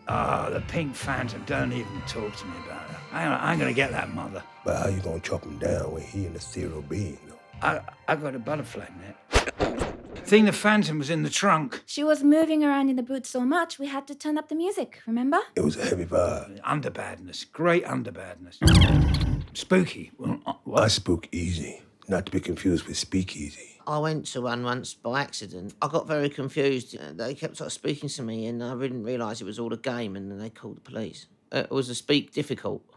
Oh, the Pink Phantom, don't even talk to me about it. I ain't gonna get that mother. But how you gonna chop him down when he an ethereal being, though? I got a butterfly net. Think the Phantom was in the trunk. She was moving around in the boot so much, we had to turn up the music, remember? It was a heavy vibe. Underbadness, great underbadness. Spooky. Well, what? I spook easy, not to be confused with speakeasy. I went to one once by accident. I got very confused. They kept sort of speaking to me, and I didn't realise it was all a game, and then they called the police. It was a speak difficult.